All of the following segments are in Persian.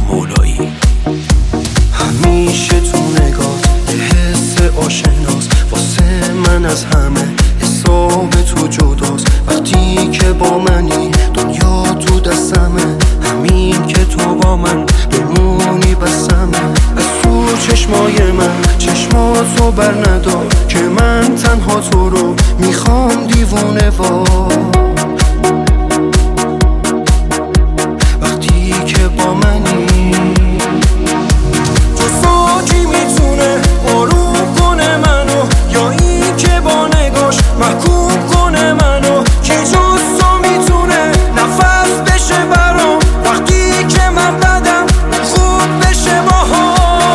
مولایی. همیشه تو نگات یه حس آشناست، واسه من از همه حساب تو جداست. وقتی که با منی دنیا تو دستمه، همین که تو با من بمونی بسمه. از تو چشمای من چشماتو بر ندار که من تنها تو رو میخوام دیوونه وار. وقتی که با منی تو ساکی میتونه آروم کنه منو، یا این که با نگاش محکوم کنه منو. کی جز تو میتونه نفس بشه برام وقتی که من بدم خوب بشه باها.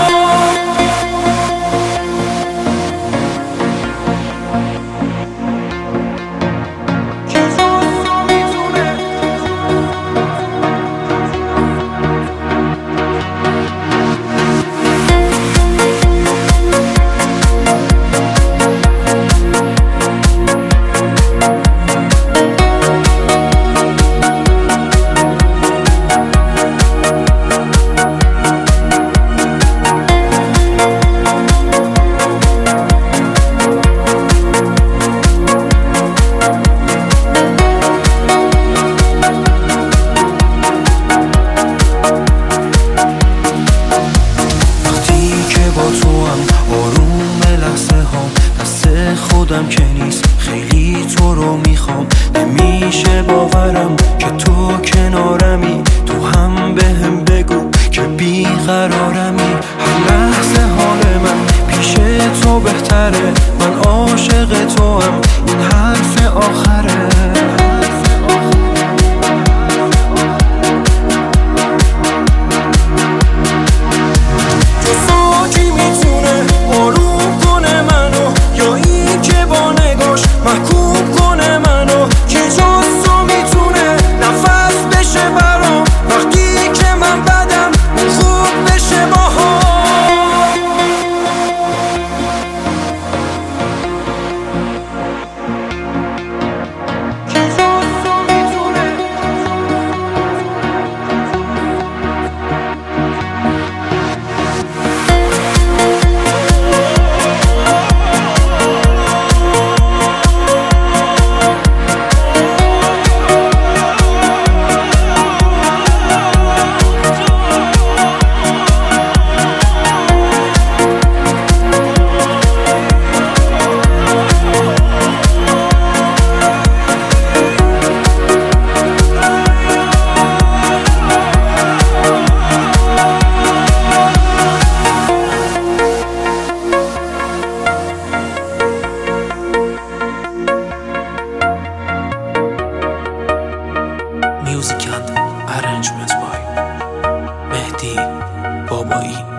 خودم که نیست خیلی تو رو میخوام، نمیشه باورم که تو کنارمی. تو هم بهم بگو که بیقرارمی. هر لحظه حال من پیش تو بهتره، من عاشق تو هم، این حرف آخره. محکوم کنه منو، کی جز تو میتونه نفس بشه برام وقتی که من بدم خوب بشه باها. کی جز تو میتونه Music and arrangements by Mehdi Babai.